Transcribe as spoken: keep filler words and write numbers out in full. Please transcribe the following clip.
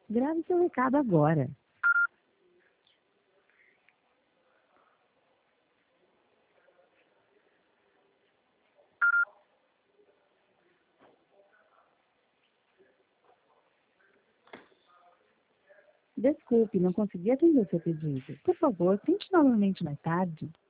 Grave seu recado agora. Desculpe, não consegui atender o seu pedido. Por favor, tente novamente mais tarde.